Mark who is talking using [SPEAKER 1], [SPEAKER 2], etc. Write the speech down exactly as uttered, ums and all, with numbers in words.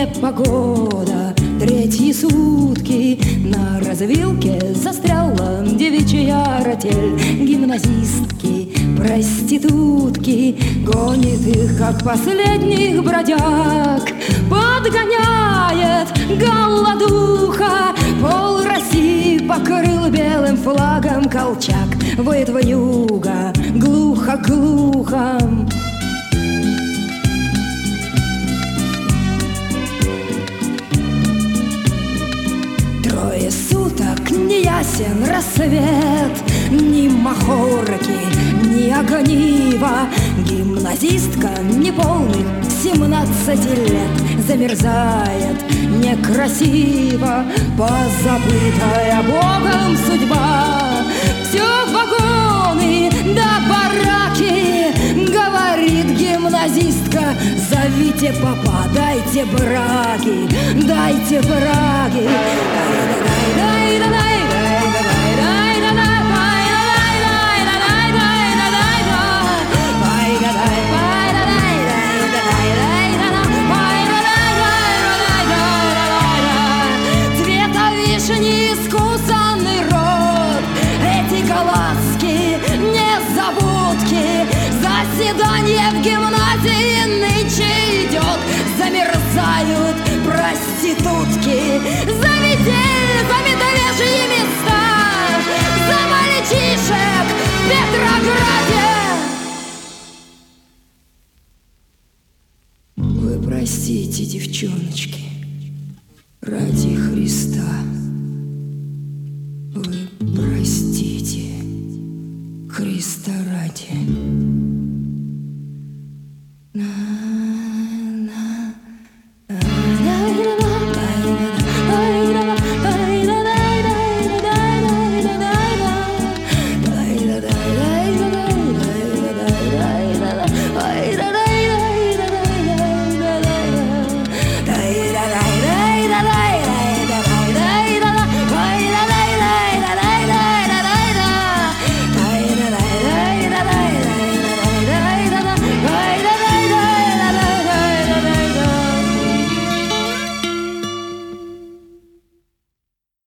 [SPEAKER 1] непогода. Третьи сутки на развилке застряла девичья артель. Гимназистки, проститутки, гонит их, как последних бродяг. Подгоняет голодуха, пол России покрыл белым флагом Колчак. Воет вьюга, глухо-глухо. Трое суток не ясен рассвет, ни махорки, ни огнива. Гимназистка неполных семнадцати лет замерзает некрасиво, позабытая Богом судьба. Все вагоны да бараки, говорит гимназистка, зовите папа, дайте браки, дайте браки. Цвета вишни искусанный рот, эти глазки, незабудки. Заседание в гимназии нынче идет, замерзают проститутки. За метель, за медвежьи места, за мальчишек в Петрограде. Вы простите, девчоночки, ради Христа. Вы простите, Христа